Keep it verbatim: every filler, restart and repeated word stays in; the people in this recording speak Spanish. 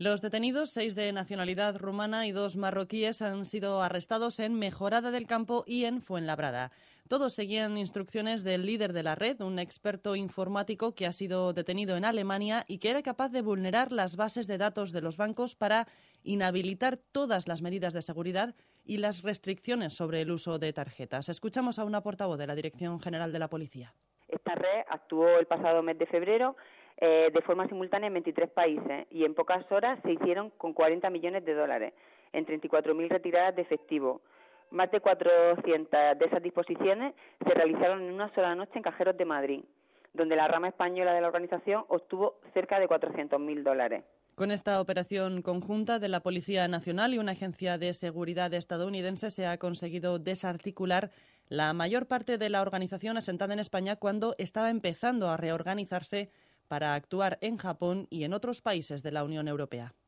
Los detenidos, seis de nacionalidad rumana y dos marroquíes, han sido arrestados en Mejorada del Campo y en Fuenlabrada. Todos seguían instrucciones del líder de la red, un experto informático que ha sido detenido en Alemania y que era capaz de vulnerar las bases de datos de los bancos para inhabilitar todas las medidas de seguridad y las restricciones sobre el uso de tarjetas. Escuchamos a una portavoz de la Dirección General de la Policía. Esta red actuó el pasado mes de febrero eh, de forma simultánea en veintitrés países y en pocas horas se hicieron con cuarenta millones de dólares en treinta y cuatro mil retiradas de efectivo. Más de cuatrocientas de esas disposiciones se realizaron en una sola noche en Cajeros de Madrid, donde la rama española de la organización obtuvo cerca de cuatrocientos mil dólares. Con esta operación conjunta de la Policía Nacional y una agencia de seguridad estadounidense se ha conseguido desarticular la mayor parte de la organización asentada en España cuando estaba empezando a reorganizarse para actuar en Japón y en otros países de la Unión Europea.